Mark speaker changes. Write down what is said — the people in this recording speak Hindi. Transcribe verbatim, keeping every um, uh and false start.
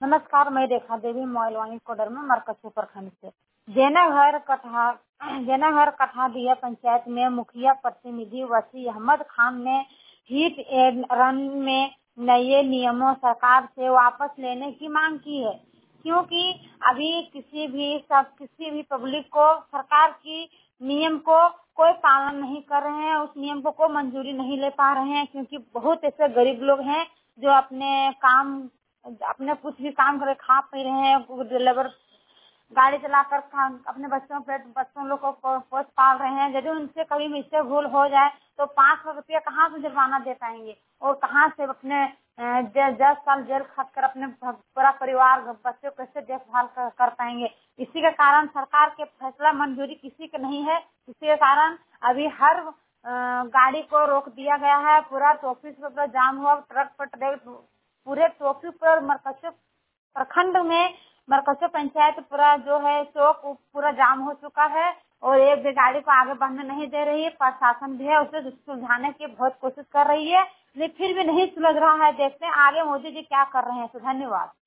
Speaker 1: नमस्कार, मैं रेखा देवी मोइलवानी कोडर में मरकजपुर प्रखंड से। जैनाघर कठा जैनाघर कठादिया पंचायत में मुखिया प्रतिनिधि वसी अहमद खान ने हिट एंड रन में नए नियमों सरकार से वापस लेने की मांग की है, क्योंकि अभी किसी भी सब किसी भी पब्लिक को सरकार की नियम को कोई पालन नहीं कर रहे हैं, उस नियम को कोई मंजूरी नहीं ले पा रहे हैं, क्योंकि बहुत ऐसे गरीब लोग हैं जो अपने काम अपने कुछ भी काम करे खा पी रहे हैं, लेबर गाड़ी चलाकर अपने बच्चों पे बच्चों लोग को पोस पाल रहे हैं। यदि उनसे कभी मिस्टेक भूल हो जाए तो पाँच सौ रुपया कहाँ से जुर्माना दे पाएंगे और कहाँ से अपने दस साल जेल खट कर अपने पूरा परिवार बच्चों कैसे देखभाल कर, कर पाएंगे। इसी के कारण सरकार के फैसला मंजूरी किसी के नहीं है। इसी के कारण अभी हर गाड़ी को रोक दिया गया है। पूरा ट्रैफिक पर जाम हुआ, ट्रक पर ट्रक पूरे ट्रैफिक पर मरकजपुर प्रखंड में मरकजपुर पंचायत पूरा जो है सो पूरा जाम हो चुका है और एक भी गाड़ी को आगे बढ़ने नहीं दे रही है। प्रशासन भी है उसे सुलझाने की बहुत कोशिश कर रही है, लेकिन फिर भी नहीं सुलझ रहा है। देखते हैं आगे मोदी जी क्या कर रहे हैं। तो धन्यवाद।